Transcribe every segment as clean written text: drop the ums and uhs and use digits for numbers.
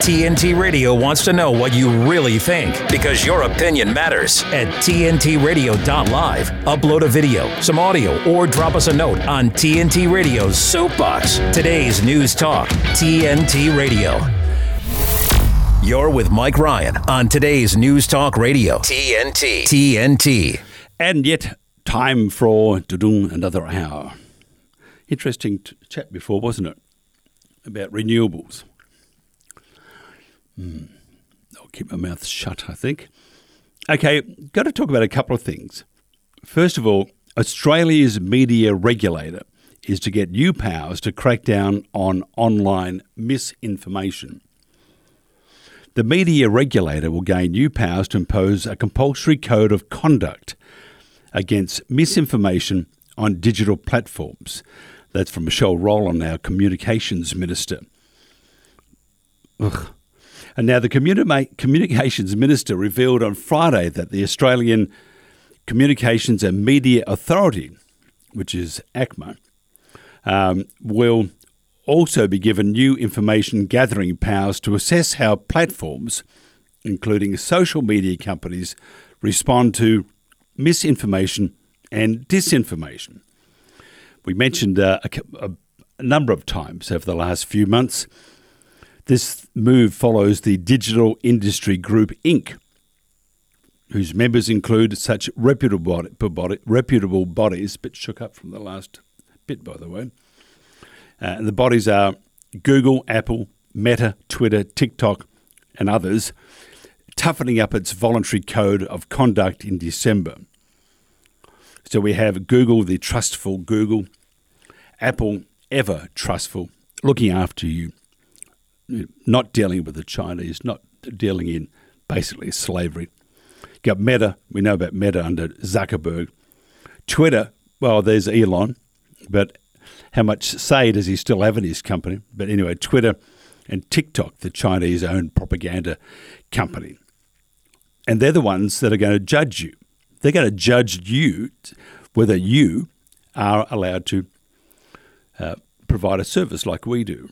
TNT Radio wants to know what you really think, because your opinion matters. At TNTRadio.live, upload a video, some audio, or drop us a note on TNT Radio's Soapbox. Today's News Talk, TNT Radio. You're with Mike Ryan on today's News Talk Radio, TNT. And yet, time for another hour. Interesting chat before, wasn't it? About renewables. I'll keep my mouth shut, I think. Okay, got to talk about a couple of things. First of all, Australia's media regulator is to get new powers to crack down on online misinformation. The media regulator will gain new powers to impose a compulsory code of conduct against misinformation on digital platforms. That's from Michelle Rowland, our Communications Minister. Ugh. And now the Communications Minister revealed on Friday that the Australian Communications and Media Authority, which is ACMA, will also be given new information gathering powers to assess how platforms, including social media companies, respond to misinformation and disinformation. We mentioned a number of times over the last few months. This move follows the Digital Industry Group Inc., whose members include such reputable bodies, a bit shook up from the last bit, by the way. And the bodies are Google, Apple, Meta, Twitter, TikTok, and others, toughening up its voluntary code of conduct in December. So we have Google, the trustful Google, Apple, ever trustful, looking after you, not dealing with the Chinese, not dealing in basically slavery. Got Meta, we know about Meta under Zuckerberg. Twitter, well, there's Elon, but how much say does he still have in his company? But anyway, Twitter and TikTok, the Chinese-owned propaganda company. And they're the ones that are going to judge you. They're going to judge you whether you are allowed to provide a service like we do.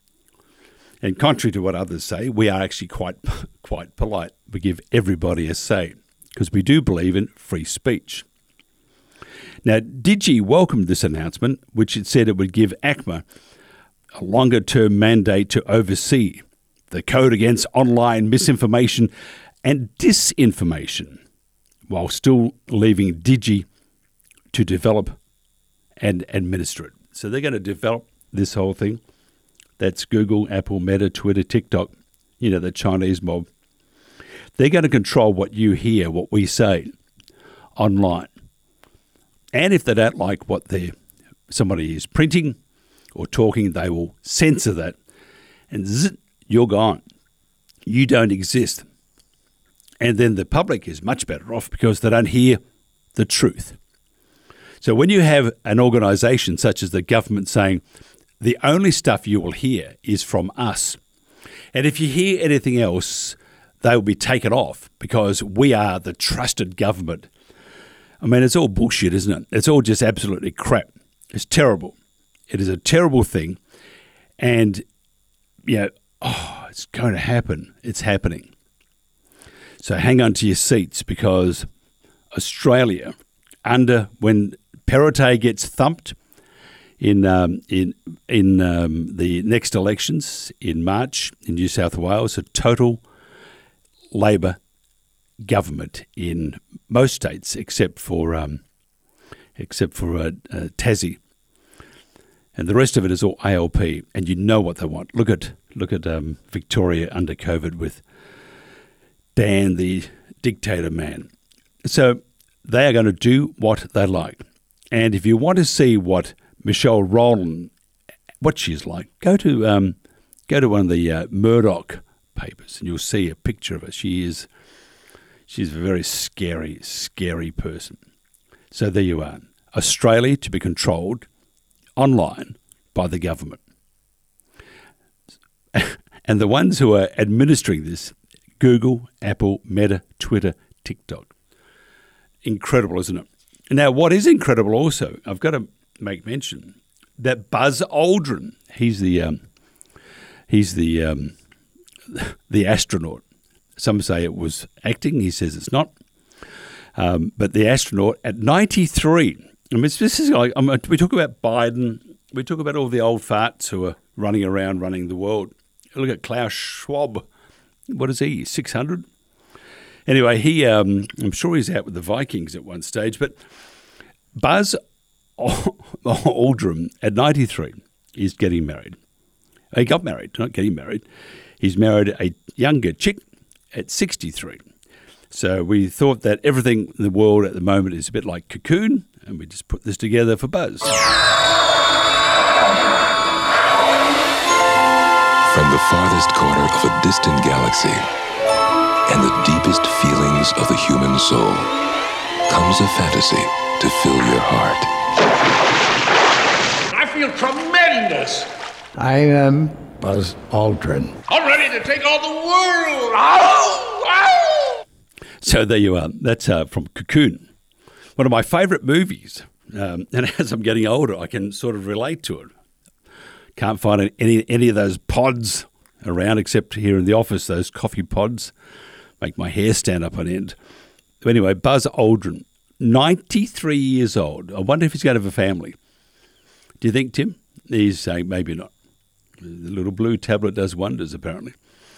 And contrary to what others say, we are actually quite polite. We give everybody a say because we do believe in free speech. Now, Digi welcomed this announcement, which it said it would give ACMA a longer-term mandate to oversee the code against online misinformation and disinformation, while still leaving Digi to develop and administer it. So they're going to develop this whole thing. That's Google, Apple, Meta, Twitter, TikTok, the Chinese mob. They're going to control what you hear, what we say online. And if they don't like what somebody is printing or talking, they will censor that. And you're gone. You don't exist. And then the public is much better off because they don't hear the truth. So when you have an organisation such as the government saying, the only stuff you will hear is from us, and if you hear anything else, they will be taken off because we are the trusted government. I mean, it's all bullshit, isn't it? It's all just absolutely crap. It's terrible. It is a terrible thing. And, it's going to happen. It's happening. So hang on to your seats because Australia, when Perrottet gets thumped in the next elections in March in New South Wales, a total Labor government in most states except for Tassie, and the rest of it is all ALP. And you know what they want. Look at Victoria under COVID with Dan, the dictator man. So they are going to do what they like. And if you want to see what Michelle Rowland, what she's like, go to one of the Murdoch papers, and you'll see a picture of her. She's a very scary, scary person. So there you are. Australia to be controlled online by the government. And the ones who are administering this, Google, Apple, Meta, Twitter, TikTok. Incredible, isn't it? Now, what is incredible also, I've got to make mention, that Buzz Aldrin, he's the the astronaut. Some say it was acting. He says it's not. But the astronaut at 93. I mean, this is like, we talk about Biden. We talk about all the old farts who are running around running the world. Look at Klaus Schwab. What is he? 600? Anyway, I'm sure he's out with the Vikings at one stage. But Buzz Aldrin at 93 is getting married. He got married, not getting married. He's married a younger chick at 63. So we thought that everything in the world at the moment is a bit like Cocoon, and we just put this together for Buzz. From the farthest corner of a distant galaxy and the deepest feelings of the human soul comes a fantasy to fill your heart. I feel tremendous. I am Buzz Aldrin. I'm ready to take on the world. Ow! Ow! So there you are. That's from Cocoon, one of my favourite movies. And as I'm getting older, I can sort of relate to it. Can't find any of those pods around except here in the office, those coffee pods. Make my hair stand up on end. But anyway, Buzz Aldrin, 93 years old. I wonder if he's going to have a family. Do you think, Tim? He's saying maybe not. The little blue tablet does wonders, apparently.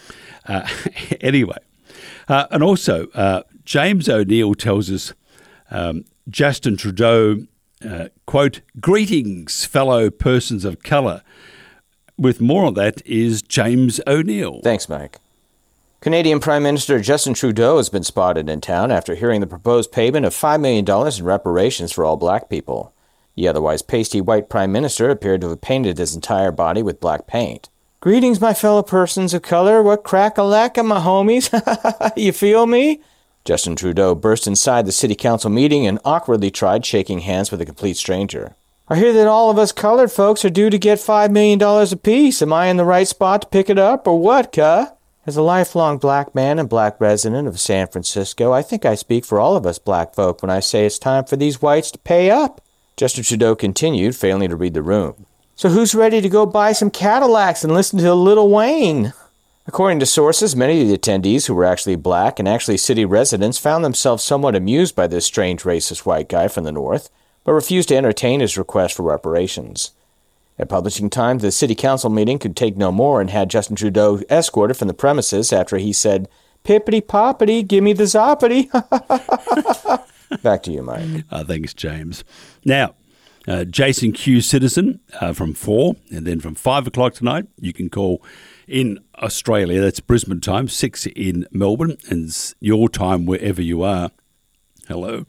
Anyway, and also James O'Neill tells us Justin Trudeau, quote, "Greetings, fellow persons of colour." With more on that is James O'Neill. Thanks, Mike. Canadian Prime Minister Justin Trudeau has been spotted in town after hearing the proposed payment of $5 million in reparations for all black people. The otherwise pasty white Prime Minister appeared to have painted his entire body with black paint. "Greetings, my fellow persons of color. What crack-a-lack, my homies? You feel me?" Justin Trudeau burst inside the City Council meeting and awkwardly tried shaking hands with a complete stranger. "I hear that all of us colored folks are due to get $5 million apiece. Am I in the right spot to pick it up, or what, cuh?" As a lifelong black man and black resident of San Francisco, I think I speak for all of us black folk when I say it's time for these whites to pay up. Justin Trudeau continued, failing to read the room. "So who's ready to go buy some Cadillacs and listen to Lil Wayne?" According to sources, many of the attendees who were actually black and actually city residents found themselves somewhat amused by this strange racist white guy from the north, but refused to entertain his request for reparations. At publishing time, the City Council meeting could take no more and had Justin Trudeau escorted from the premises after he said, "Pippity-poppity, gimme the zoppity." Back to you, Mike. Thanks, James. Now, Jason Q. Citizen from 4, and then from 5 o'clock tonight, you can call in Australia. That's Brisbane time, 6 in Melbourne, and it's your time wherever you are. Hello.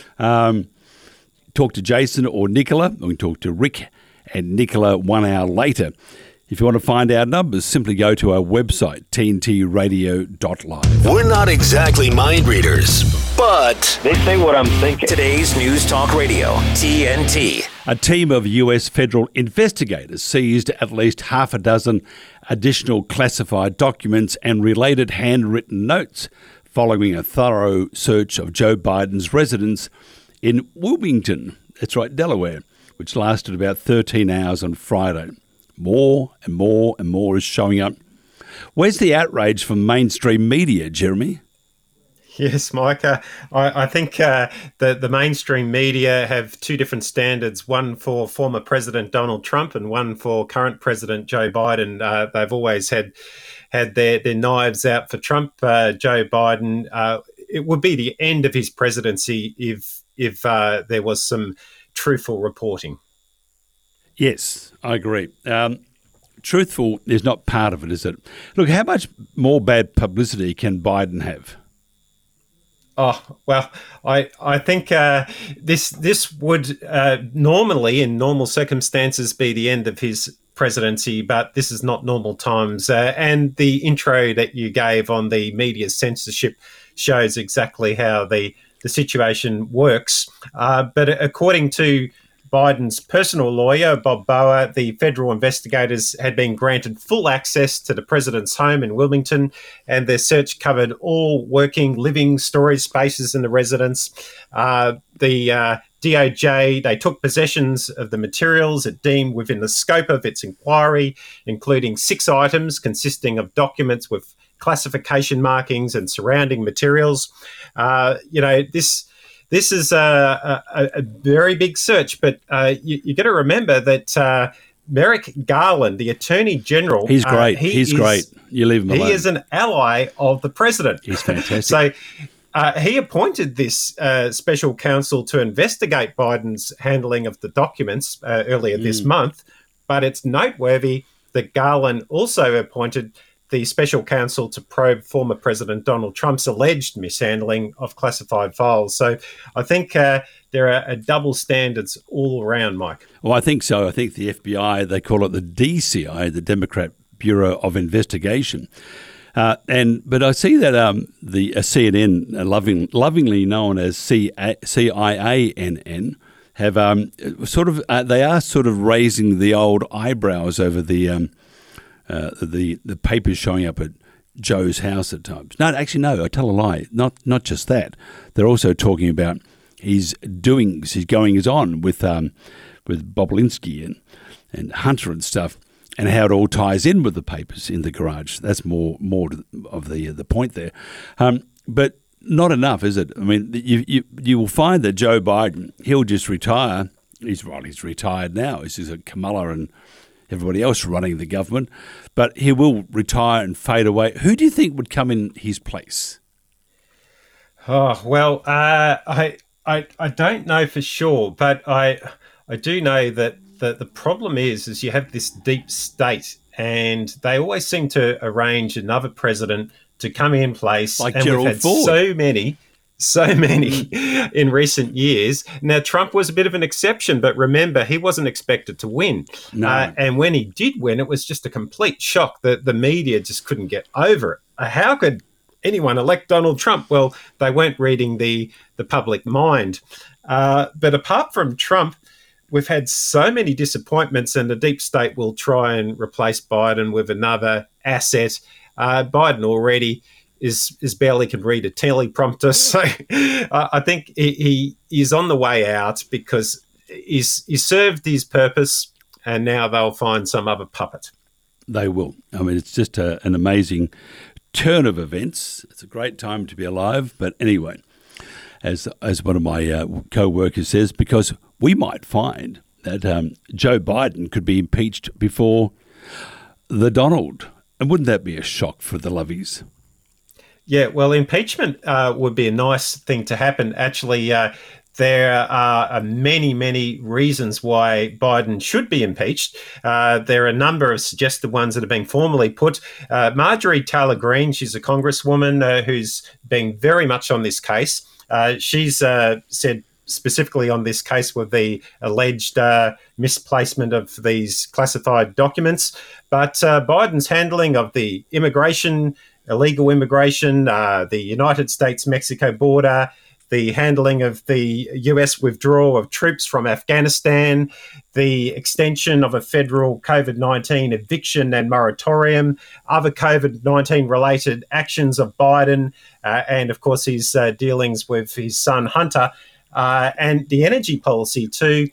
Talk to Jason or Nicola. We can talk to Rick and Nicola 1 hour later. If you want to find our numbers, simply go to our website, tntradio.live. We're not exactly mind readers, but they say what I'm thinking. Today's News Talk Radio, TNT. A team of US federal investigators seized at least half a dozen additional classified documents and related handwritten notes following a thorough search of Joe Biden's residence in Wilmington, that's right, Delaware, which lasted about 13 hours on Friday. More and more and more is showing up. Where's the outrage from mainstream media, Jeremy? Yes, Mike. I think the mainstream media have two different standards, one for former President Donald Trump and one for current President Joe Biden. They've always had their knives out for Trump. Joe Biden, it would be the end of his presidency if there was some truthful reporting. Yes, I agree. Truthful is not part of it, is it? Look, how much more bad publicity can Biden have? Oh, well, I think this would normally, in normal circumstances, be the end of his presidency, but this is not normal times. And the intro that you gave on the media censorship shows exactly how the situation works. But according to Biden's personal lawyer, Bob Bower, the federal investigators had been granted full access to the president's home in Wilmington, and their search covered all working, living, storage spaces in the residence. The DOJ, they took possessions of the materials it deemed within the scope of its inquiry, including 6 items consisting of documents with classification markings and surrounding materials. This is a very big search, but you got to remember that Merrick Garland, the Attorney General, he's great. He's great. You leave him alone. He is an ally of the president. He's fantastic. So he appointed this special counsel to investigate Biden's handling of the documents earlier this month, but it's noteworthy that Garland also appointed the special counsel to probe former President Donald Trump's alleged mishandling of classified files. So I think there are double standards all around, Mike. Well, I think so. I think the FBI, they call it the DCI, the Democrat Bureau of Investigation. But I see that the CNN, lovingly known as CIANN, have they are sort of raising the old eyebrows over the papers showing up at Joe's house at times. No, actually, no, I tell a lie. Not just that. They're also talking about his doings, his goings-on with Bobulinski and Hunter and stuff, and how it all ties in with the papers in the garage. That's more of the point there. But not enough, is it? I mean, you will find that Joe Biden, he'll just retire. He's retired now. He's just a Kamala and everybody else running the government, but he will retire and fade away. Who do you think would come in his place? Oh, well, I don't know for sure, but I do know that the problem is you have this deep state, and they always seem to arrange another president to come in place. Like and Gerald we've had Ford. So many in recent years. Now, Trump was a bit of an exception, but remember, he wasn't expected to win. No. And when he did win, it was just a complete shock. The media just couldn't get over it. How could anyone elect Donald Trump? Well, they weren't reading the public mind. But apart from Trump, we've had so many disappointments, and the deep state will try and replace Biden with another asset. Biden already is barely can read a teleprompter. So I think he is on the way out because he's served his purpose, and now they'll find some other puppet. They will. I mean, it's just an amazing turn of events. It's a great time to be alive. But anyway, as one of my co-workers says, because we might find that Joe Biden could be impeached before the Donald. And wouldn't that be a shock for the lovies? Yeah, well, impeachment would be a nice thing to happen. Actually, there are many, many reasons why Biden should be impeached. There are a number of suggested ones that are being formally put. Marjorie Taylor Greene, she's a congresswoman who's been very much on this case. She's said specifically on this case with the alleged misplacement of these classified documents. But Biden's handling of the illegal immigration, the United States-Mexico border, the handling of the US withdrawal of troops from Afghanistan, the extension of a federal COVID-19 eviction and moratorium, other COVID-19 related actions of Biden, and of course his dealings with his son Hunter, and the energy policy too.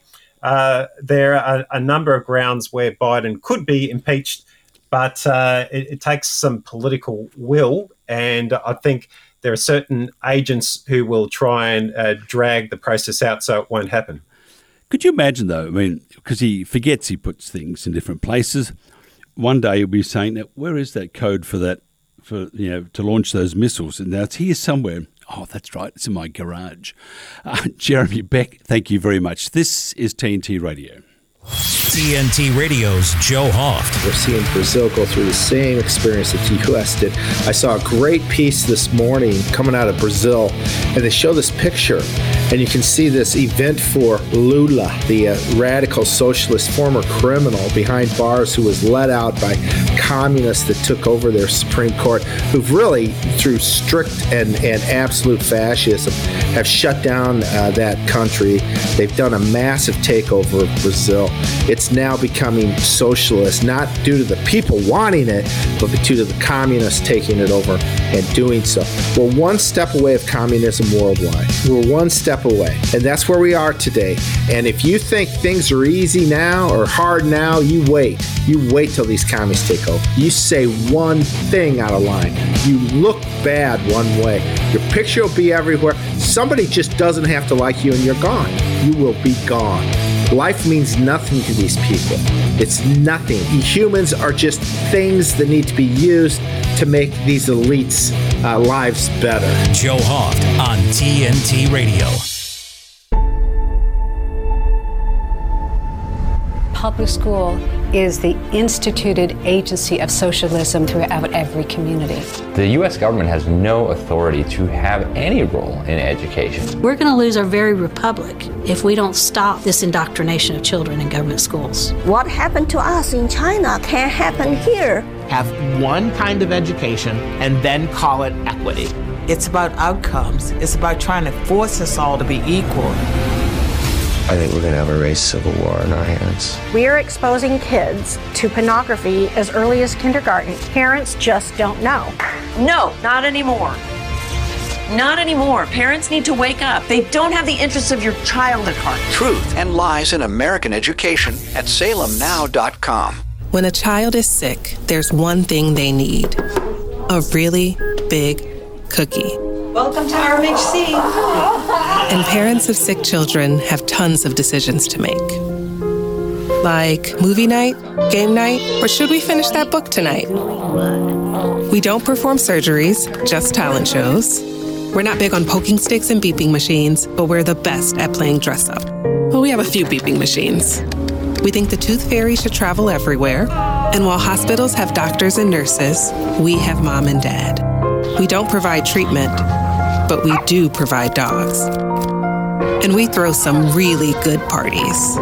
There are a number of grounds where Biden could be impeached, but it takes some political will, and I think there are certain agents who will try and drag the process out so it won't happen. Could you imagine, though, I mean, because he forgets he puts things in different places, one day he'll be saying, that, where is that code for that, to launch those missiles? And now it's here somewhere. Oh, that's right, it's in my garage. Jeremy Beck, thank you very much. This is TNT Radio. TNT Radio's Joe Hoft. We're seeing Brazil go through the same experience that the U.S. did. I saw a great piece this morning coming out of Brazil, and they show this picture, and you can see this event for Lula, the radical socialist former criminal behind bars who was let out by communists that took over their Supreme Court, who've really, through strict and absolute fascism, have shut down that country. They've done a massive takeover of Brazil. It's now becoming socialist, not due to the people wanting it, but due to the communists taking it over and doing so. We're one step away of communism worldwide. We're one step away, and that's where we are today. And if you think things are easy now or hard now, you wait. You wait till these communists take over. You say one thing out of line. You look bad one way. Your picture will be everywhere. Somebody just doesn't have to like you and you're gone. You will be gone. Life means nothing to these people. It's nothing. Humans are just things that need to be used to make these elites' lives better. Joe Hoft on TNT Radio. Public school is the instituted agency of socialism throughout every community. The U.S. government has no authority to have any role in education. We're going to lose our very republic if we don't stop this indoctrination of children in government schools. What happened to us in China can't happen here. Have one kind of education and then call it equity. It's about outcomes. It's about trying to force us all to be equal. I think we're going to have a race civil war in our hands. We are exposing kids to pornography as early as kindergarten. Parents just don't know. No, not anymore. Not anymore. Parents need to wake up. They don't have the interests of your child at heart. Truth and lies in American education at salemnow.com. When a child is sick, there's one thing they need: a really big cookie. Welcome to RMHC. And parents of sick children have tons of decisions to make. Like movie night, game night, or should we finish that book tonight? We don't perform surgeries, just talent shows. We're not big on poking sticks and beeping machines, but we're the best at playing dress up. Well, we have a few beeping machines. We think the tooth fairy should travel everywhere. And while hospitals have doctors and nurses, we have mom and dad. We don't provide treatment, but we do provide dogs. And we throw some really good parties.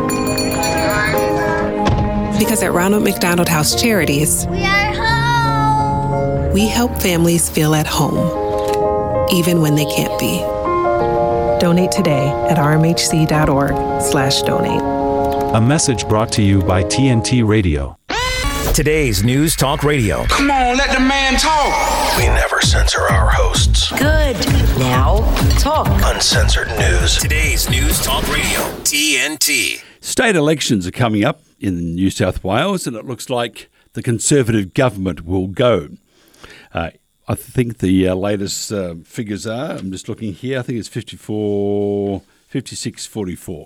Because at Ronald McDonald House Charities, we are home. We help families feel at home, even when they can't be. Donate today at rmhc.org/donate. A message brought to you by TNT Radio. Today's News Talk Radio. Come on, let the man talk. We never censor our hosts. Good. Now, talk. Uncensored news. Today's News Talk Radio, TNT. State elections are coming up in New South Wales, and it looks like the Conservative government will go. I think the latest figures are, I'm just looking here, I think it's 56-44.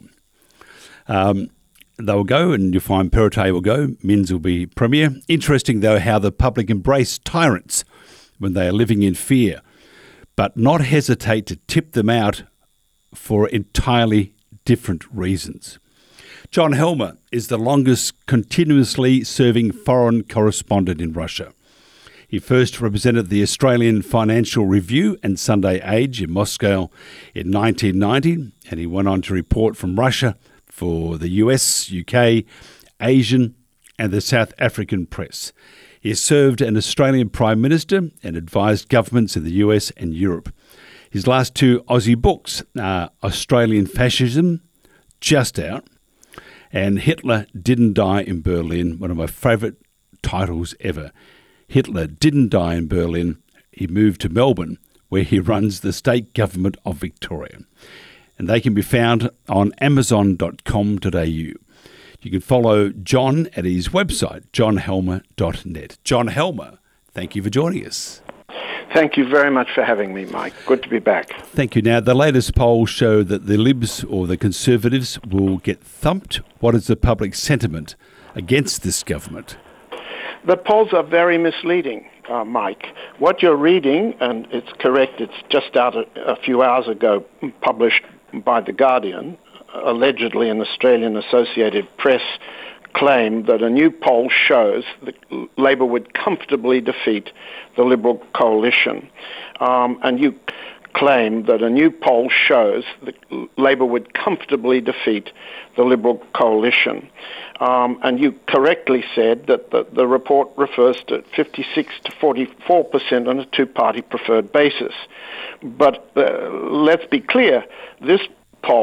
They will go, and you'll find Perrottet will go. Minns will be premier. Interesting, though, how the public embrace tyrants when they are living in fear, but not hesitate to tip them out for entirely different reasons. John Helmer is the longest continuously serving foreign correspondent in Russia. He first represented the Australian Financial Review and Sunday Age in Moscow in 1990, and he went on to report from Russia for the US, UK, Asian and the South African press. He has served an Australian Prime Minister and advised governments in the US and Europe. His last two Aussie books are Australian Fascism, just out, and Hitler Didn't Die in Berlin, one of my favourite titles ever. Hitler didn't die in Berlin. He moved to Melbourne, where he runs the state government of Victoria. And they can be found on amazon.com.au. You can follow John at his website, johnhelmer.net. John Helmer, thank you for joining us. Thank you very much for having me, Mike. Good to be back. Thank you. Now, the latest polls show that the Libs or the Conservatives will get thumped. What is the public sentiment against this government? The polls are very misleading, Mike. What you're reading, and it's correct, it's just out a few hours ago, published by The Guardian, allegedly an Australian Associated Press claim that a new poll shows that Labor would comfortably defeat the Liberal coalition. And you claim that a new poll shows that Labor would comfortably defeat the Liberal coalition. And you correctly said that the report refers to 56 to 44% on a two-party preferred basis. But let's be clear, this poll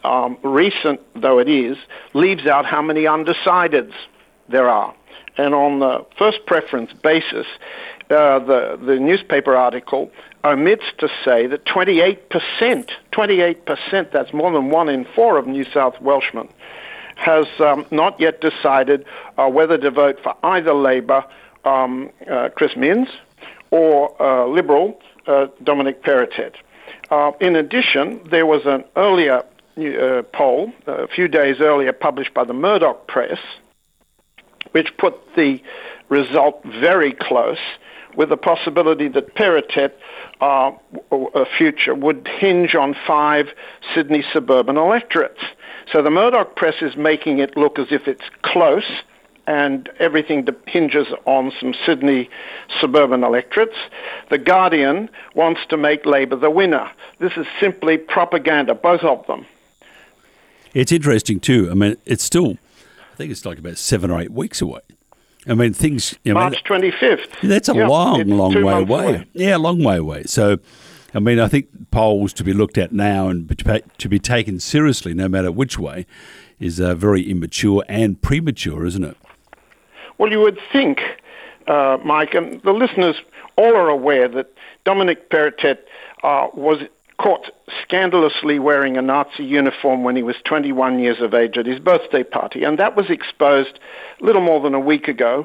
recent though it is, leaves out how many undecideds there are. And on the first preference basis, the newspaper article omits to say that 28%, that's more than 1 in 4 of New South Welshmen, has not yet decided whether to vote for either Labor, Chris Minns, or Liberal, Dominic Perrottet. In addition, there was an earlier poll, a few days earlier, published by the Murdoch Press, which put the result very close, with the possibility that Perrottet future would hinge on 5 Sydney suburban electorates. So the Murdoch Press is making it look as if it's close and everything hinges on some Sydney suburban electorates. The Guardian wants to make Labor the winner. This is simply propaganda, both of them. It's interesting too. I mean, it's still, I think it's like about 7 or 8 weeks away. I mean, things... March 25th. That's a long way away. Yeah, a long way away. So, I mean, I think polls to be looked at now and to be taken seriously, no matter which way, is very immature and premature, isn't it? Well, you would think, Mike, and the listeners all are aware that Dominic Perrottet was caught scandalously wearing a Nazi uniform when he was 21 years of age at his birthday party, and that was exposed a little more than a week ago,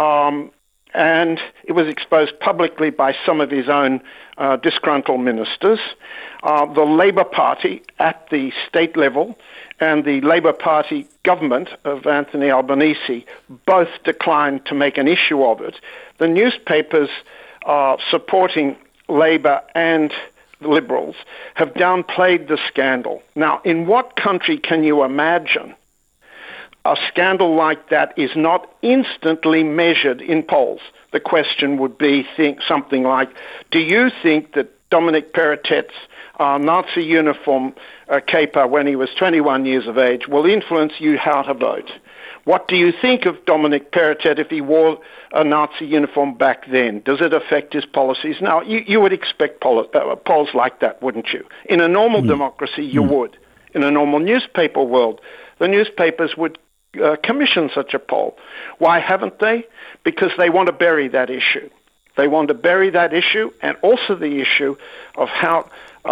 and it was exposed publicly by some of his own disgruntled ministers. The Labor Party at the state level and the Labor Party government of Anthony Albanese both declined to make an issue of it. The newspapers supporting Labor and the Liberals have downplayed the scandal. Now, in what country can you imagine a scandal like that is not instantly measured in polls? The question would be something like, do you think that Dominic Perrottet's Nazi uniform caper when he was 21 years of age will influence you how to vote? What do you think of Dominic Perrottet if he wore a Nazi uniform back then? Does it affect his policies? Now, you would expect polls like that, wouldn't you? In a normal democracy, you would. In a normal newspaper world, the newspapers would commission such a poll. Why haven't they? Because they want to bury that issue. They want to bury that issue and also the issue of how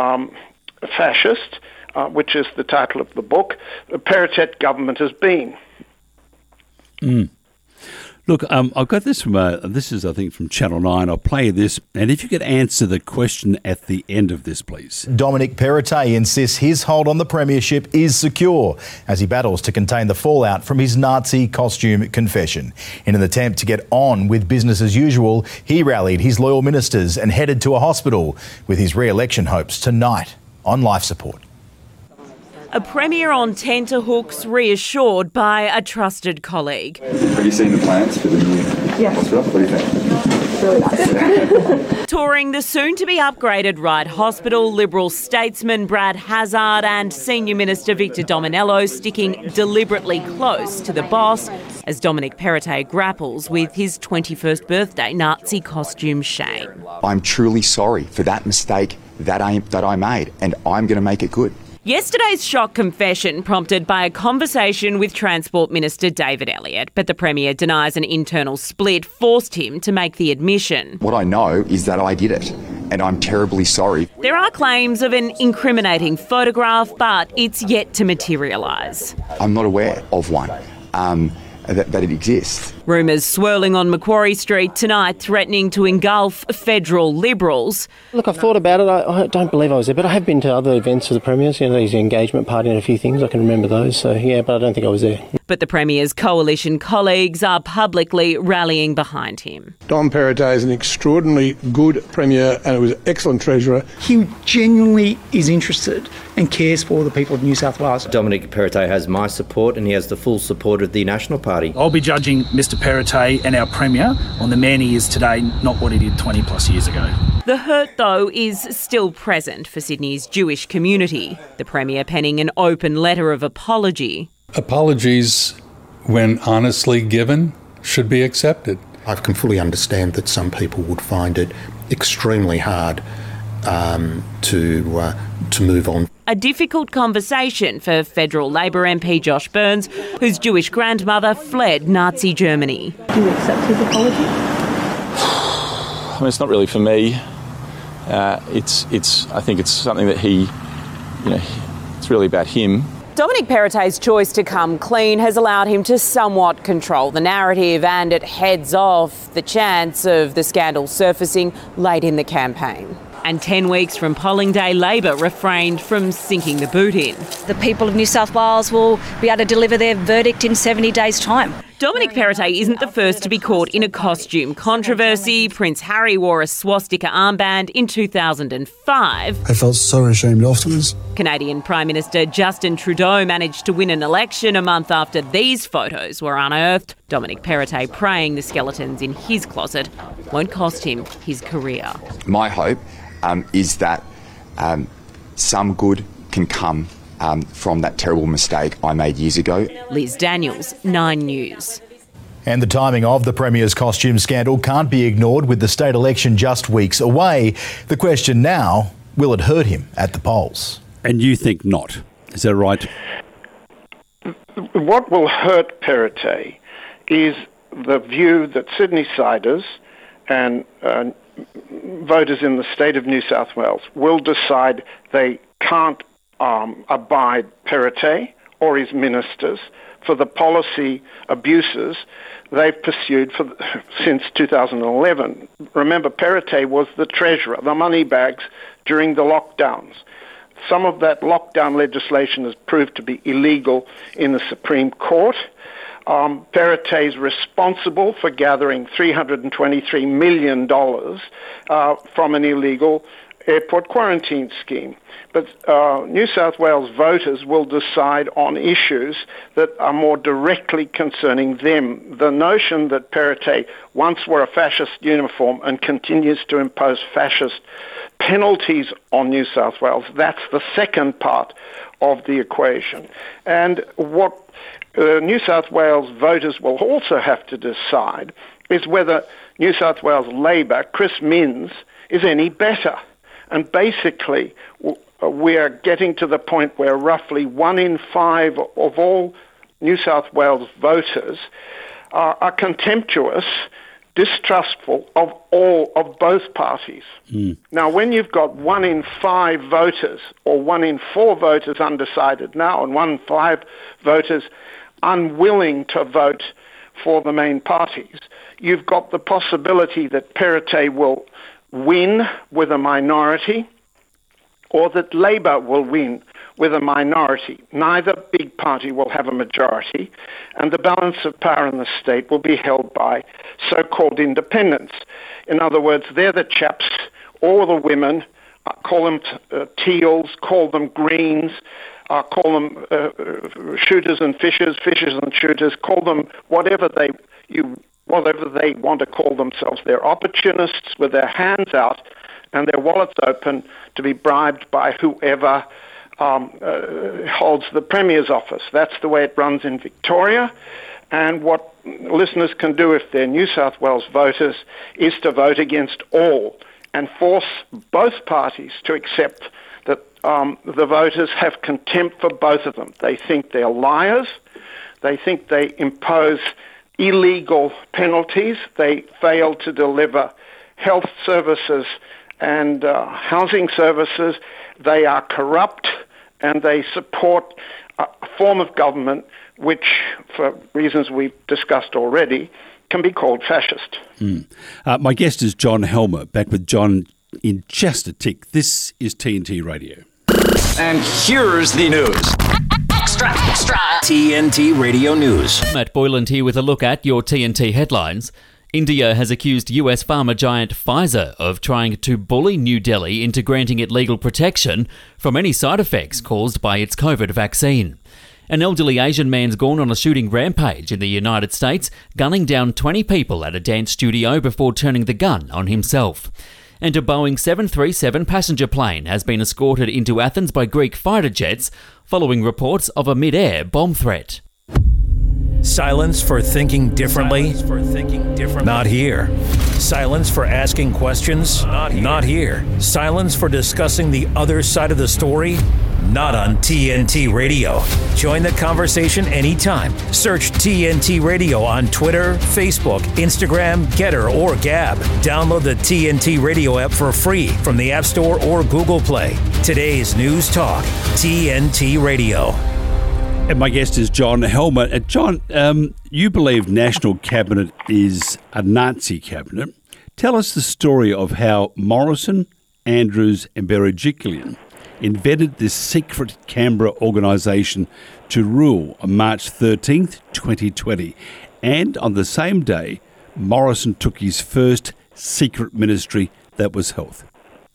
fascist, which is the title of the book, the Perrottet government has been. Look, I've got this from, this is, I think, from Channel 9. I'll play this, and if you could answer the question at the end of this, please. Dominic Perrottet insists his hold on the premiership is secure as he battles to contain the fallout from his Nazi costume confession. In an attempt to get on with business as usual, he rallied his loyal ministers and headed to a hospital with his re-election hopes tonight on life support. A premier on tenterhooks, reassured by a trusted colleague. Have you seen the plans for the new hospital? What do you think? Really nice. Touring the soon-to-be upgraded Wright Hospital, Liberal statesman Brad Hazzard and Senior Minister Victor Dominello sticking deliberately close to the boss as Dominic Perrottet grapples with his 21st birthday Nazi costume shame. I'm truly sorry for that mistake that I made, and I'm going to make it good. Yesterday's shock confession prompted by a conversation with Transport Minister David Elliott, but the Premier denies an internal split forced him to make the admission. What I know is that I did it, and I'm terribly sorry. There are claims of an incriminating photograph, but it's yet to materialise. I'm not aware of one. That it exists. Rumours swirling on Macquarie Street tonight threatening to engulf federal Liberals. Look, I've thought about it. I don't believe I was there, but I have been to other events of the Premier's, his engagement party and a few things. I can remember those, so yeah, but I don't think I was there. But the Premier's coalition colleagues are publicly rallying behind him. Dom Perrottet is an extraordinarily good Premier and was an excellent Treasurer. He genuinely is interested and cares for the people of New South Wales. Dominic Perrottet has my support and he has the full support of the National Party. I'll be judging Mr Perrottet and our Premier on the man he is today, not what he did 20 plus years ago. The hurt, though, is still present for Sydney's Jewish community, the Premier penning an open letter of apology. Apologies, when honestly given, should be accepted. I can fully understand that some people would find it extremely hard to move on. A difficult conversation for federal Labor MP Josh Burns, whose Jewish grandmother fled Nazi Germany. Do you accept his apology? I mean, it's not really for me. I think it's something that he, it's really about him. Dominic Perrottet's choice to come clean has allowed him to somewhat control the narrative, and it heads off the chance of the scandal surfacing late in the campaign. And 10 weeks from polling day, Labor refrained from sinking the boot in. The people of New South Wales will be able to deliver their verdict in 70 days' time. Dominic Perrottet isn't the first to be caught in a costume controversy. Prince Harry wore a swastika armband in 2005. I felt so ashamed afterwards. Canadian Prime Minister Justin Trudeau managed to win an election a month after these photos were unearthed. Dominic Perrottet praying the skeletons in his closet won't cost him his career. My hope is that some good can come from that terrible mistake I made years ago. Liz Daniels, 9 News. And the timing of the Premier's costume scandal can't be ignored with the state election just weeks away. The question now, will it hurt him at the polls? And you think not. Is that right? What will hurt Perrottet is the view that Sydney-siders and voters in the state of New South Wales will decide they can't abide Perrottet or his ministers for the policy abuses they've pursued since 2011. Remember, Perrottet was the treasurer, the money bags during the lockdowns. Some of that lockdown legislation has proved to be illegal in the Supreme Court. Perrottet is responsible for gathering $323 million from an illegal airport quarantine scheme. But New South Wales voters will decide on issues that are more directly concerning them. The notion that Perrottet once wore a fascist uniform and continues to impose fascist penalties on New South Wales, that's the second part of the equation. And what New South Wales voters will also have to decide is whether New South Wales Labor, Chris Minns, is any better. And basically, we are getting to the point where roughly 1 in 5 of all New South Wales voters are contemptuous, distrustful of both parties. Now, when you've got 1 in 5 voters, or 1 in 4 voters undecided now, and 1 in 5 voters unwilling to vote for the main parties, you've got the possibility that Perrottet will win with a minority, or that Labor will win with a minority. Neither big party will have a majority, and the balance of power in the state will be held by so-called independents. In other words, they're the chaps, or the women, call them teals, call them greens, call them shooters and fishers, fishers and shooters, call them whatever they want to call themselves. They're opportunists with their hands out and their wallets open to be bribed by whoever holds the Premier's office. That's the way it runs in Victoria. And what listeners can do if they're New South Wales voters is to vote against all and force both parties to accept that the voters have contempt for both of them. They think they're liars. They think they impose illegal penalties. They fail to deliver health services and housing services. They are corrupt, and they support a form of government which, for reasons we've discussed already, can be called fascist. My guest is John Helmer, back with John in just a tick. This is TNT Radio. And here's the news. Extra. TNT Radio News. Matt Boyland here with a look at your TNT headlines. India has accused US pharma giant Pfizer of trying to bully New Delhi into granting it legal protection from any side effects caused by its COVID vaccine. An elderly Asian man's gone on a shooting rampage in the United States, gunning down 20 people at a dance studio before turning the gun on himself. And a Boeing 737 passenger plane has been escorted into Athens by Greek fighter jets following reports of a mid-air bomb threat. Silence for thinking differently? Not here. Silence for asking questions? Not here. Silence for discussing the other side of the story? Not on TNT Radio. Join the conversation anytime. Search TNT Radio on Twitter, Facebook, Instagram, Getter, or Gab. Download the TNT Radio app for free from the App Store or Google Play. Today's News Talk, TNT Radio. And my guest is John Helmer. John, you believe National Cabinet is a Nazi cabinet. Tell us the story of how Morrison, Andrews and Berejiklian invented this secret Canberra organisation to rule on March 13th, 2020. And on the same day, Morrison took his first secret ministry, that was health.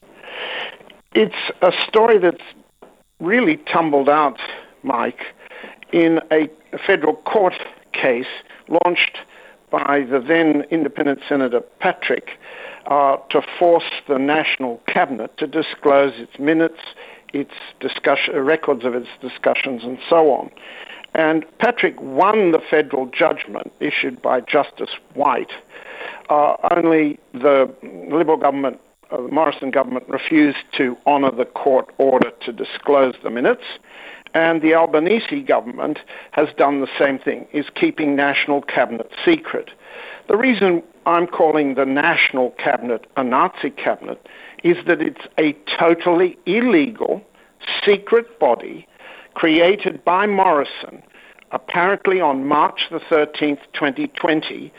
It's a story that's really tumbled out, Mike, in a federal court case launched by the then independent Senator Patrick to force the National Cabinet to disclose its minutes, its records of its discussions, and so on. And Patrick won the federal judgment issued by Justice White. Only the Liberal government, the Morrison government, refused to honour the court order to disclose the minutes. And the Albanese government has done the same thing, is keeping National Cabinet secret. The reason I'm calling the National Cabinet a Nazi cabinet is that it's a totally illegal, secret body created by Morrison, apparently on March the 13th, 2020,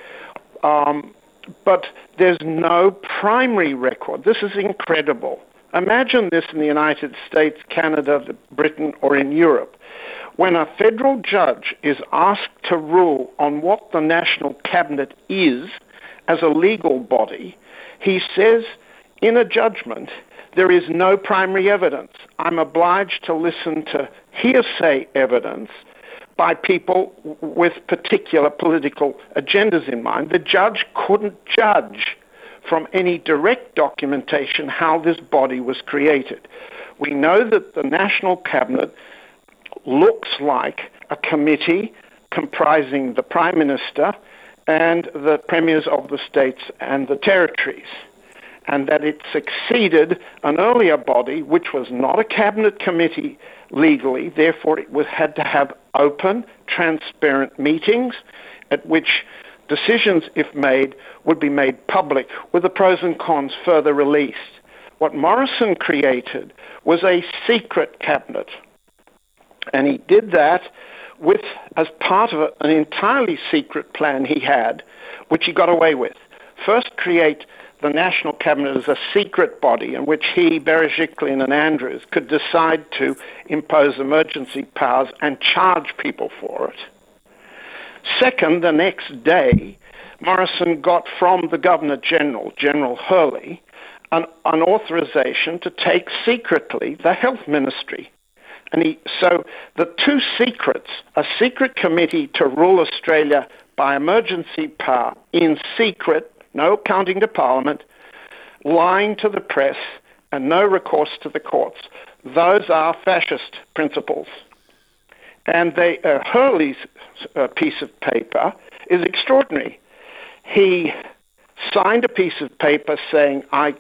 but there's no primary record. This is incredible. Imagine this in the United States, Canada, Britain, or in Europe. When a federal judge is asked to rule on what the National Cabinet is as a legal body, he says in a judgment, there is no primary evidence. I'm obliged to listen to hearsay evidence by people with particular political agendas in mind. The judge couldn't judge from any direct documentation how this body was created. We know that the National Cabinet looks like a committee comprising the Prime Minister and the Premiers of the states and the territories, and that it succeeded an earlier body which was not a cabinet committee legally, therefore it had to have open, transparent meetings at which decisions, if made, would be made public, with the pros and cons further released. What Morrison created was a secret cabinet, and he did that as part of an entirely secret plan he had, which he got away with. First, create the National Cabinet as a secret body in which he, Berejiklian and Andrews could decide to impose emergency powers and charge people for it. Second, the next day, Morrison got from the Governor-General, General Hurley, an authorization to take secretly the Health Ministry. And so the two secrets, a secret committee to rule Australia by emergency power in secret, no accounting to Parliament, lying to the press, and no recourse to the courts. Those are fascist principles. And Hurley's piece of paper is extraordinary. He signed a piece of paper saying, I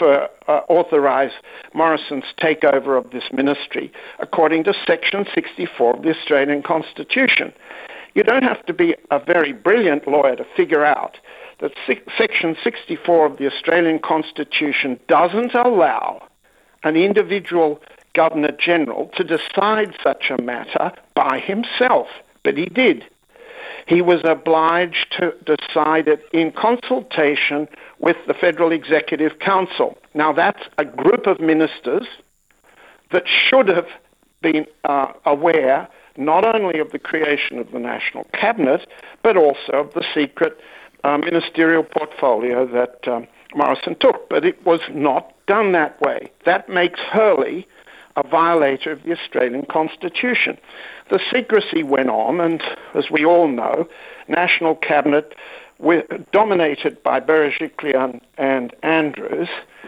authorize Morrison's takeover of this ministry according to Section 64 of the Australian Constitution. You don't have to be a very brilliant lawyer to figure out that Section 64 of the Australian Constitution doesn't allow an individual Governor-General to decide such a matter by himself, but he did. He was obliged to decide it in consultation with the Federal Executive Council. Now, that's a group of ministers that should have been aware not only of the creation of the National Cabinet, but also of the secret ministerial portfolio that Morrison took. But it was not done that way. That makes Hurley a violator of the Australian Constitution. The secrecy went on, and as we all know, National Cabinet, dominated by Berejiklian and Andrews,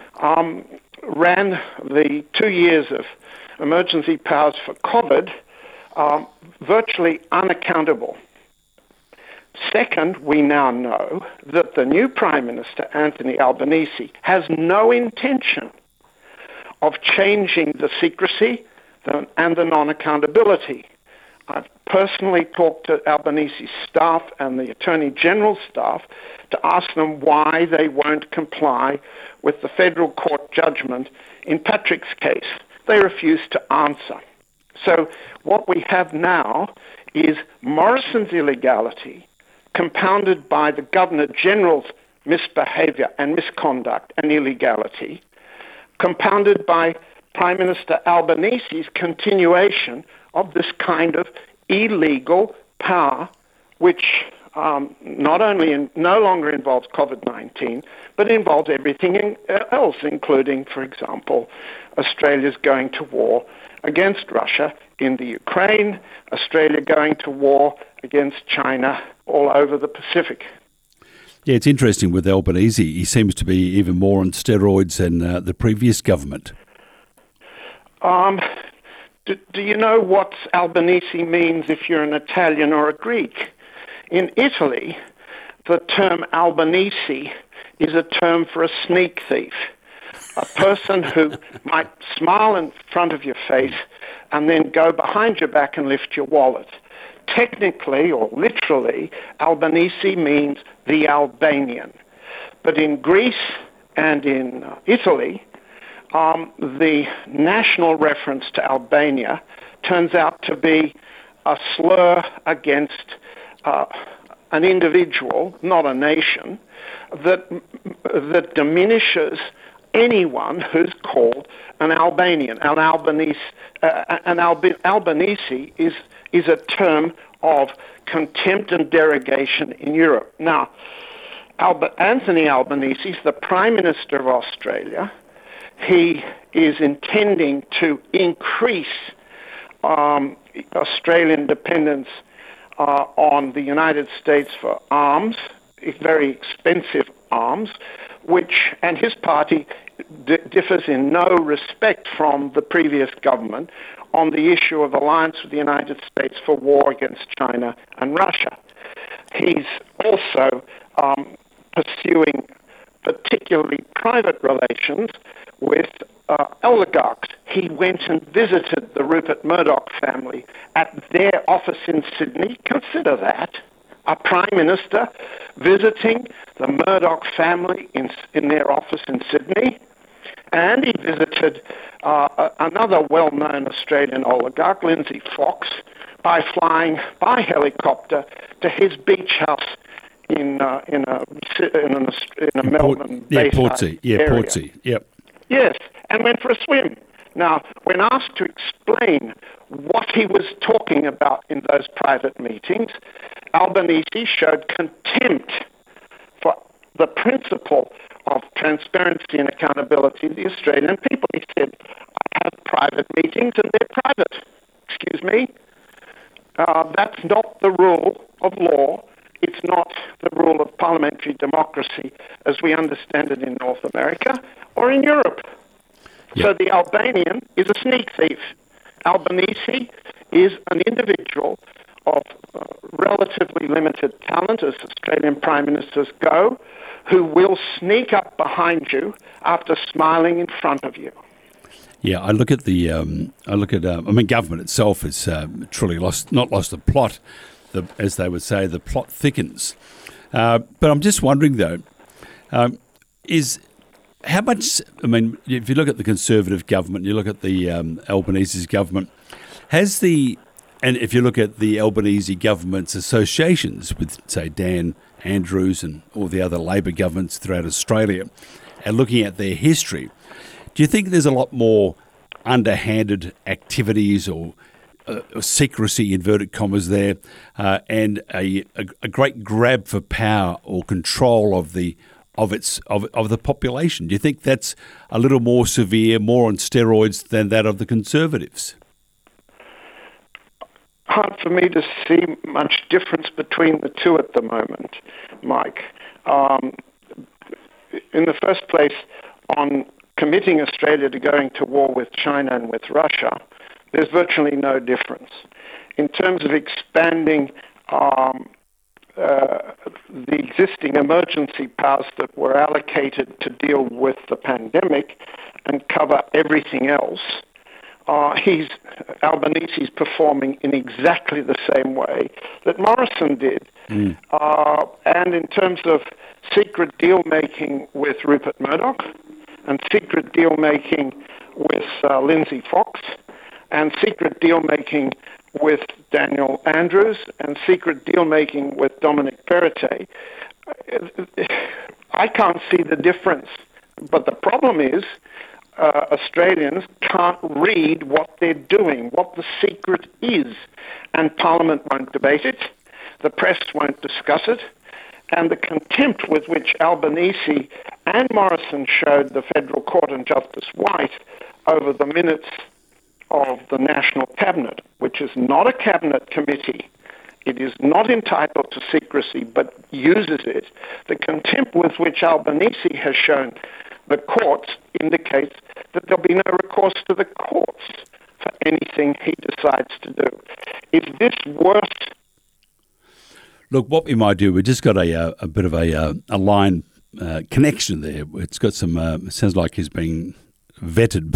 ran the 2 years of emergency powers for COVID virtually unaccountable Second, we now know that the new Prime Minister, Anthony Albanese, has no intention of changing the secrecy and the non-accountability. I've personally talked to Albanese's staff and the Attorney General's staff to ask them why they won't comply with the federal court judgment in Patrick's case. They refuse to answer. So what we have now is Morrison's illegality compounded by the Governor-General's misbehaviour and misconduct and illegality, compounded by Prime Minister Albanese's continuation of this kind of illegal power, which not only no longer involves COVID-19, but involves everything else, including, for example, Australia's going to war against Russia in the Ukraine, Australia going to war against China all over the Pacific. Yeah, it's interesting with Albanese. He seems to be even more on steroids than the previous government. Do you know what Albanese means if you're an Italian or a Greek? In Italy, the term Albanese is a term for a sneak thief, a person who might smile in front of your face and then go behind your back and lift your wallet. Technically or literally, Albanese means the Albanian. But in Greece and in Italy, the national reference to Albania turns out to be a slur against an individual, not a nation, that diminishes anyone who's called an Albanian. Albanese is a term of contempt and derogation in Europe. Now, Anthony Albanese is the Prime Minister of Australia. He is intending to increase Australian dependence on the United States for arms, very expensive arms, and his party differs in no respect from the previous government on the issue of alliance with the United States for war against China and Russia. He's also pursuing particularly private relations with oligarchs. He went and visited the Rupert Murdoch family at their office in Sydney. Consider that. A Prime Minister visiting the Murdoch family in their office in Sydney. And he visited another well-known Australian oligarch, Lindsay Fox, by flying by helicopter to his beach house in a Melbourne-based Portsea. area. Portsea. Yep. Yes, and went for a swim. Now, when asked to explain what he was talking about in those private meetings, Albanese showed contempt for the principle of transparency and accountability of the Australian people. He said, I have private meetings and they're private. Excuse me? That's not the rule of law. It's not the rule of parliamentary democracy as we understand it in North America or in Europe. Yep. So the Albanian is a sneak thief. Albanese is an individual of relatively limited talent, as Australian Prime Ministers go, who will sneak up behind you after smiling in front of you. Yeah, I look at government itself has truly not lost the plot. As they would say, the plot thickens. But I'm just wondering, though, is how much, if you look at the Conservative government, you look at the Albanese's government, and if you look at the Albanese government's associations with, say, Dan Andrews and all the other Labor governments throughout Australia, and looking at their history, do you think there's a lot more underhanded activities or secrecy, inverted commas there, and a great grab for power or control of the population? Do you think that's a little more severe, more on steroids than that of the Conservatives? Hard for me to see much difference between the two at the moment, Mike. In the first place, on committing Australia to going to war with China and with Russia, there's virtually no difference. In terms of expanding the existing emergency powers that were allocated to deal with the pandemic and cover everything else. Albanese's performing in exactly the same way that Morrison did. And in terms of secret deal-making with Rupert Murdoch and secret deal-making with Lindsay Fox and secret deal-making with Daniel Andrews and secret deal-making with Dominic Perrottet, I can't see the difference. But the problem is Australians can't read what they're doing, what the secret is. And Parliament won't debate it, the press won't discuss it, and the contempt with which Albanese and Morrison showed the Federal Court and Justice White over the minutes of the National Cabinet, which is not a Cabinet committee. It is not entitled to secrecy, but uses it. The contempt with which Albanese has shown the courts indicates that there'll be no recourse to the courts for anything he decides to do. Is this worse? Look, what we might do, we just got a bit of a line connection there. It's got some, it sounds like he's being vetted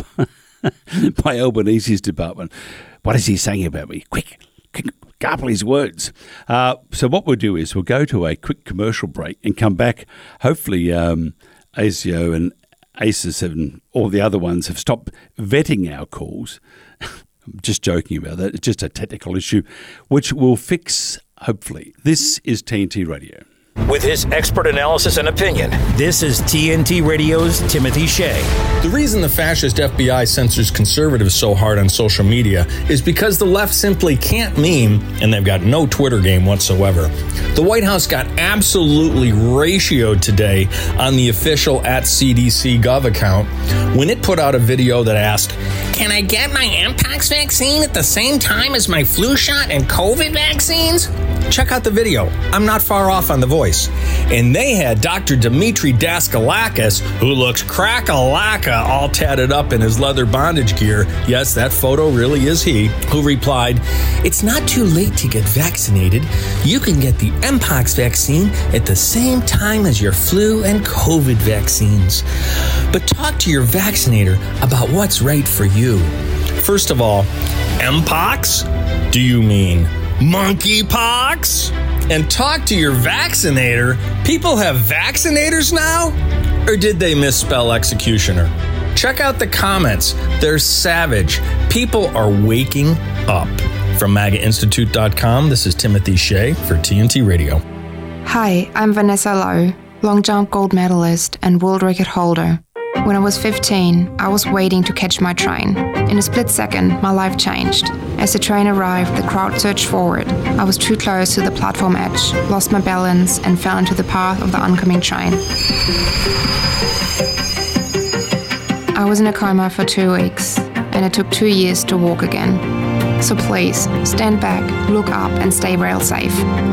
by Albanese's department. What is he saying about me? Quick, garble his words. So what we'll do is we'll go to a quick commercial break and come back. Hopefully ASIO and ACES and all the other ones have stopped vetting our calls. I'm just joking about that. It's just a technical issue, which we'll fix, hopefully. This is TNT Radio. With his expert analysis and opinion, this is TNT Radio's Timothy Shea. The reason the fascist FBI censors conservatives so hard on social media is because the left simply can't meme, and they've got no Twitter game whatsoever. The White House got absolutely ratioed today on the official @CDC.gov account when it put out a video that asked, "Can I get my Mpox vaccine at the same time as my flu shot and COVID vaccines?" Check out the video. I'm not far off on the voice. And they had Dr. Dimitri Daskalakis, who looks crack-a-lacka, all tatted up in his leather bondage gear. Yes, that photo really is he, who replied, "It's not too late to get vaccinated. You can get the Mpox vaccine at the same time as your flu and COVID vaccines. But talk to your vaccinator about what's right for you." First of all, Mpox? Do you mean monkeypox? And talk to your vaccinator? People have vaccinators now? Or did they misspell executioner? Check out the comments. They're savage. People are waking up. From MAGAInstitute.com, this is Timothy Shea for TNT Radio. Hi, I'm Vanessa Lowe, long jump gold medalist and world record holder. When I was 15, I was waiting to catch my train. In a split second, my life changed. As the train arrived, the crowd surged forward. I was too close to the platform edge, lost my balance, and fell into the path of the oncoming train. I was in a coma for 2 weeks, and it took 2 years to walk again. So please, stand back, look up, and stay rail safe.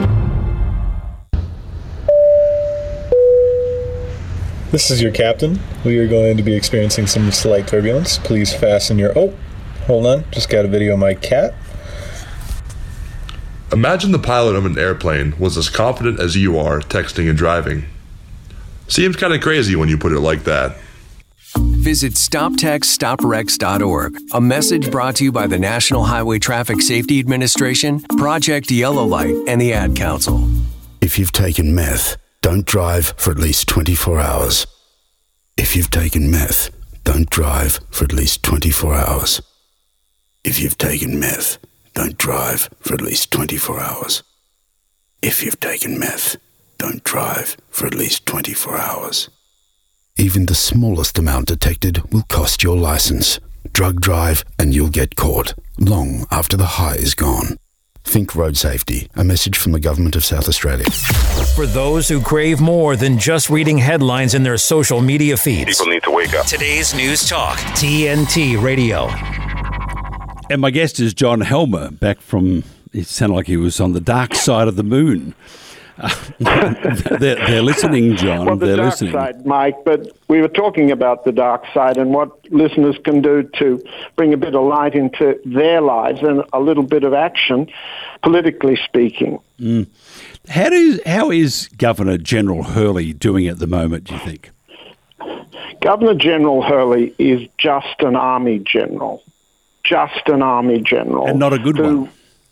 This is your captain. We are going to be experiencing some slight turbulence. Please fasten your... Oh, hold on. Just got a video of my cat. Imagine the pilot of an airplane was as confident as you are texting and driving. Seems kind of crazy when you put it like that. Visit StopTextStopWrecks.org. A message brought to you by the National Highway Traffic Safety Administration, Project Yellow Light, and the Ad Council. If you've taken meth, don't drive for at least 24 hours. If you've taken meth, don't drive for at least 24 hours. If you've taken meth, don't drive for at least 24 hours. If you've taken meth, don't drive for at least 24 hours. Even the smallest amount detected will cost your license. Drug drive and you'll get caught, long after the high is gone. Think road safety. A message from the Government of South Australia. For those who crave more than just reading headlines in their social media feeds. People need to wake up. Today's News Talk, TNT Radio. And my guest is John Helmer, back from, it sounded like he was on the dark side of the moon. They're listening, John. Well, the dark side, Mike, but we were talking about the dark side and what listeners can do to bring a bit of light into their lives and a little bit of action, politically speaking. How is Governor General Hurley doing at the moment, do you think? Governor General Hurley is just an army general. Just an army general. And not a good one.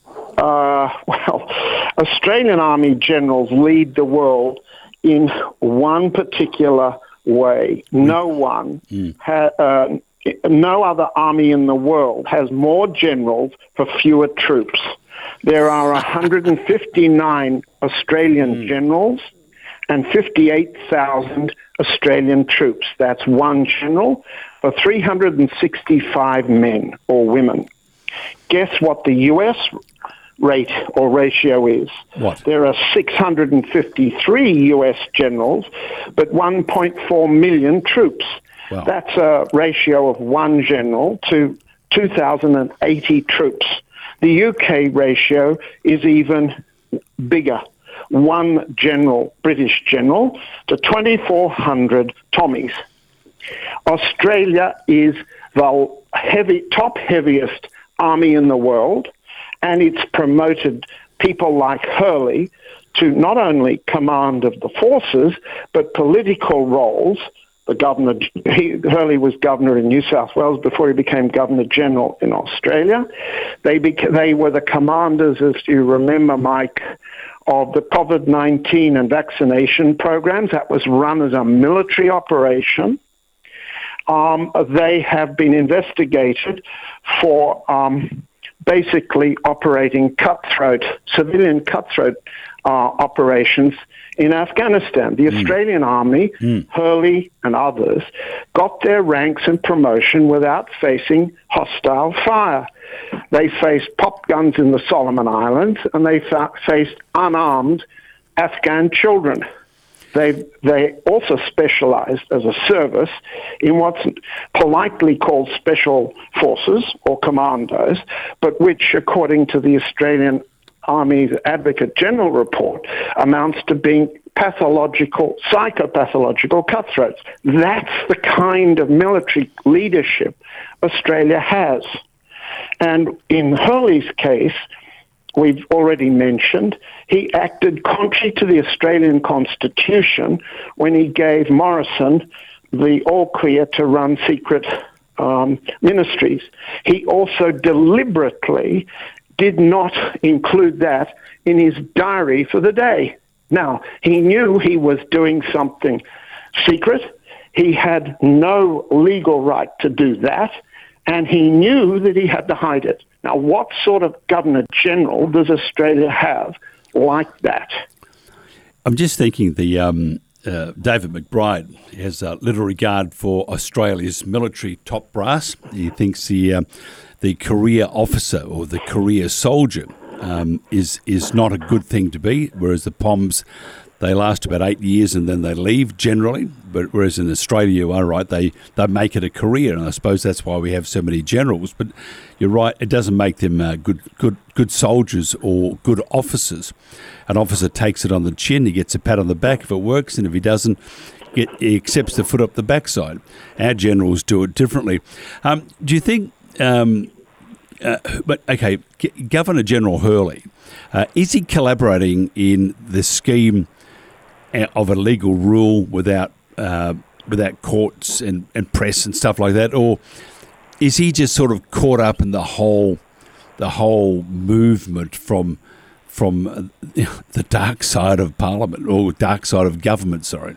Australian Army generals lead the world in one particular way. No other army in the world has more generals for fewer troops. There are 159 Australian generals and 58,000 Australian troops. That's one general for 365 men or women. Guess what the US rate or ratio is? What? There are 653 US generals, but 1.4 million troops. Wow. That's a ratio of one general to 2,080 troops. The UK ratio is even bigger. One general, British general, to 2,400 Tommies. Australia is the top heaviest army in the world, and it's promoted people like Hurley to not only command of the forces, but political roles. Hurley was governor in New South Wales before he became Governor General in Australia. They were the commanders, as you remember, Mike, of the COVID-19 and vaccination programs. That was run as a military operation. They have been investigated for basically operating civilian cutthroat operations in Afghanistan. The Australian Army, Hurley and others, got their ranks and promotion without facing hostile fire. They faced pop guns in the Solomon Islands, and they faced unarmed Afghan children. They also specialized as a service in what's politely called special forces or commandos, but which, according to the Australian Army's Advocate General report, amounts to being psychopathological cutthroats. That's the kind of military leadership Australia has. And in Hurley's case, we've already mentioned, he acted contrary to the Australian Constitution when he gave Morrison the all-clear to run secret ministries. He also deliberately did not include that in his diary for the day. Now, he knew he was doing something secret. He had no legal right to do that, and he knew that he had to hide it. Now, what sort of Governor-General does Australia have like that? I'm just thinking David McBride has little regard for Australia's military top brass. He thinks the career officer or the career soldier is not a good thing to be, whereas the POMs, they last about 8 years and then they leave generally. But whereas in Australia, all right, they make it a career, and I suppose that's why we have so many generals. But you're right, it doesn't make them good soldiers or good officers. An officer takes it on the chin, he gets a pat on the back if it works, and if he doesn't, he accepts the foot up the backside. Our generals do it differently. Do you think? Governor General Hurley, is he collaborating in the scheme of a legal rule without courts and press and stuff like that, or is he just sort of caught up in the whole movement from the dark side of Parliament or dark side of government? Sorry.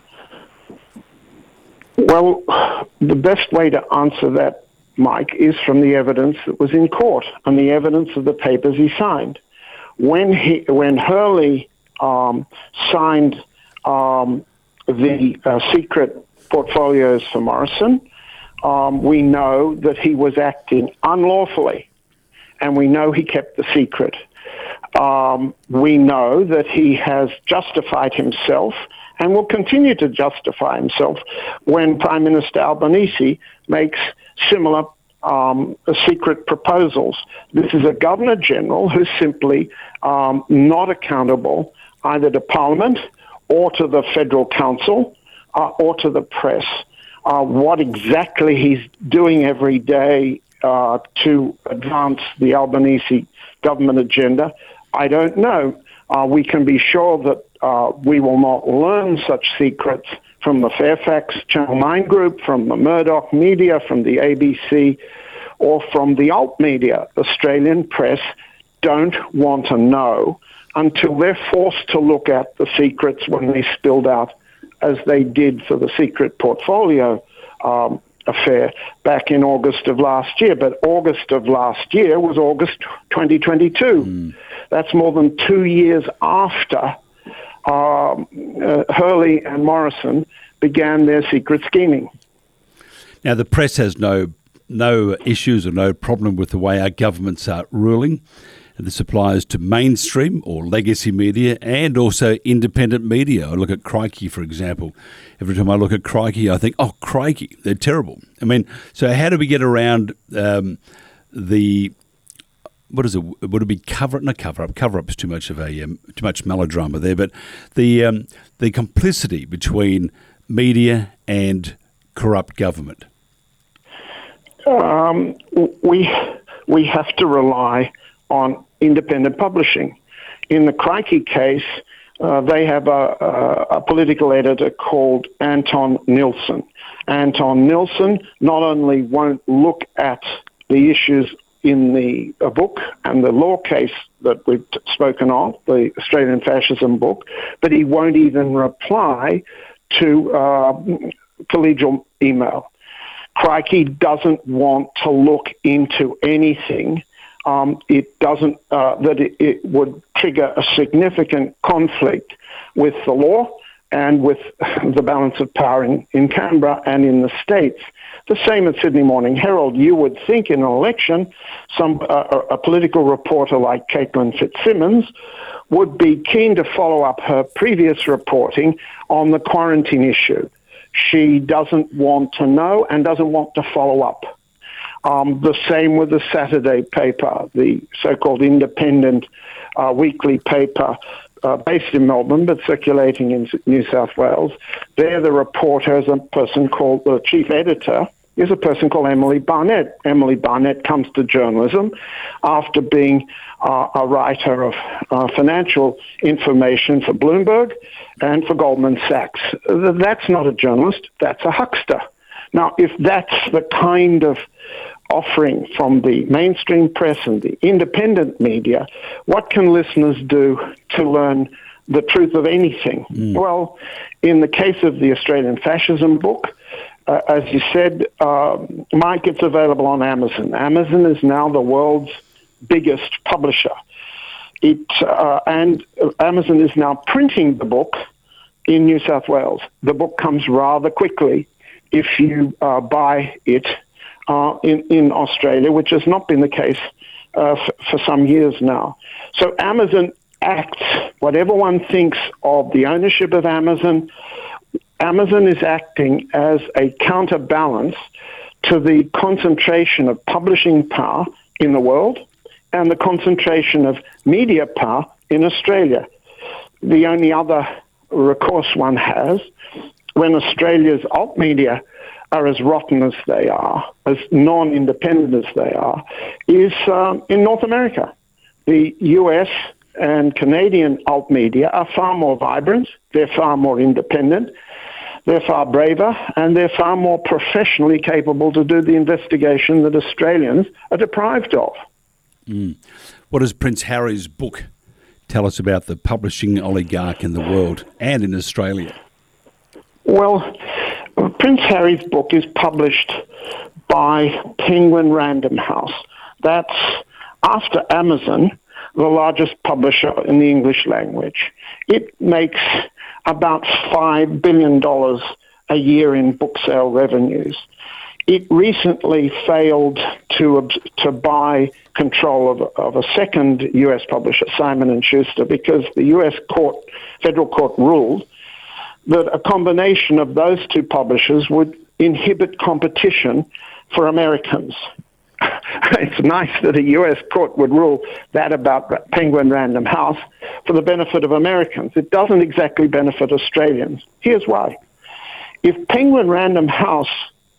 Well, the best way to answer that, Mike, is from the evidence that was in court and the evidence of the papers he signed. When Hurley signed the secret portfolios for Morrison, we know that he was acting unlawfully, and we know he kept the secret. We know that he has justified himself and will continue to justify himself when Prime Minister Albanese makes similar secret proposals. This is a Governor-General who's simply not accountable either to Parliament or to the Federal Council or to the press. What exactly he's doing every day to advance the Albanese government agenda, I don't know. we can be sure that we will not learn such secrets from the Fairfax Channel 9 group, from the Murdoch media, from the ABC, or from the alt media. Australian press don't want to know until they're forced to look at the secrets when they spilled out, as they did for the secret portfolio affair back in August of last year. But August of last year was August 2022. That's more than 2 years after Hurley and Morrison began their secret scheming. Now, the press has no issues or no problem with the way our governments are ruling. This applies to mainstream or legacy media and also independent media. I look at Crikey, for example. Every time I look at Crikey, I think, oh, Crikey, they're terrible. I mean, so how do we get around what is it? Would it be not cover-up? Cover-up is too much melodrama there, but the complicity between media and corrupt government. We have to rely on independent publishing. In the Crikey case, they have a political editor called Anton Nilsson. Anton Nilsson not only won't look at the issues in the book and the law case that we've spoken of, the Australian Fascism book, but he won't even reply to collegial email. Crikey doesn't want to look into anything. It doesn't it would trigger a significant conflict with the law and with the balance of power in Canberra and in the States. The same at Sydney Morning Herald. You would think in an election, a political reporter like Caitlin Fitzsimmons would be keen to follow up her previous reporting on the quarantine issue. She doesn't want to know and doesn't want to follow up. The same with the Saturday paper, the so-called independent weekly paper based in Melbourne but circulating in New South Wales. There the reporter is a person called, the chief editor is a person called Emily Barnett. Emily Barnett comes to journalism after being a writer of financial information for Bloomberg and for Goldman Sachs. That's not a journalist, that's a huckster. Now, if that's the kind of offering from the mainstream press and the independent media, what can listeners do to learn the truth of anything? Well, in the case of the Australian Fascism book, as you said, Mike, it's available on Amazon. Amazon is now the world's biggest publisher. And Amazon is now printing the book in New South Wales. The book comes rather quickly if you buy it in Australia, which has not been the case for some years now. So Amazon acts, whatever one thinks of the ownership of Amazon, Amazon is acting as a counterbalance to the concentration of publishing power in the world and the concentration of media power in Australia. The only other recourse one has, when Australia's alt media are as rotten as they are, as non-independent as they are, is in North America. The US and Canadian alt media are far more vibrant, they're far more independent, they're far braver, and they're far more professionally capable to do the investigation that Australians are deprived of. What does Prince Harry's book tell us about the publishing oligarch in the world and in Australia? Well, Prince Harry's book is published by Penguin Random House. That's, after Amazon, the largest publisher in the English language. It makes about $5 billion a year in book sale revenues. It recently failed to buy control of a second U.S. publisher, Simon & Schuster, because the U.S. federal court ruled that a combination of those two publishers would inhibit competition for Americans. It's nice that a U.S. court would rule that about Penguin Random House for the benefit of Americans. It doesn't exactly benefit Australians. Here's why. If Penguin Random House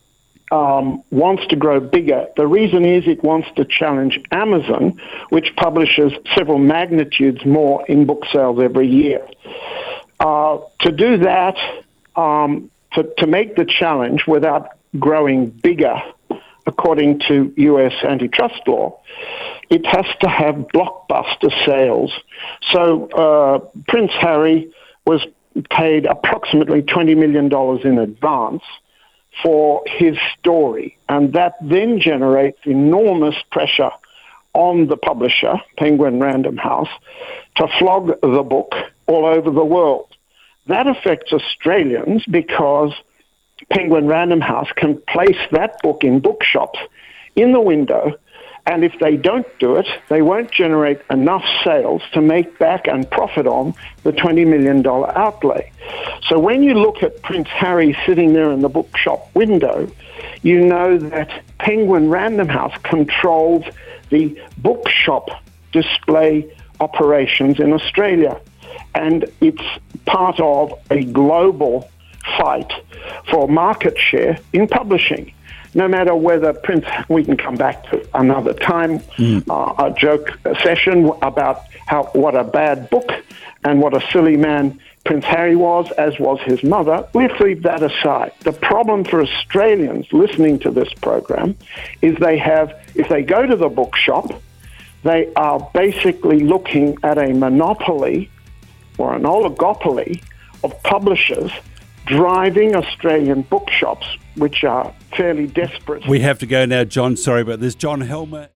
wants to grow bigger. The reason is it wants to challenge Amazon, which publishes several magnitudes more in book sales every year. To do that, to make the challenge without growing bigger, according to US antitrust law, it has to have blockbuster sales. So Prince Harry was paid approximately $20 million in advance for his story, and that then generates enormous pressure on the publisher, Penguin Random House, to flog the book all over the world. That affects Australians because Penguin Random House can place that book in bookshops in the window, and if they don't do it, they won't generate enough sales to make back and profit on the $20 million outlay. So when you look at Prince Harry sitting there in the bookshop window, you know that Penguin Random House controls the bookshop display operations in Australia. And it's part of a global fight for market share in publishing. No matter whether we can come back to another time, a joke session about what a bad book and what a silly man Prince Harry was, as was his mother. Let's leave that aside. The problem for Australians listening to this program is if they go to the bookshop, they are basically looking at a monopoly or an oligopoly of publishers driving Australian bookshops, which are fairly desperate. We have to go now, John. Sorry about this. John Helmer.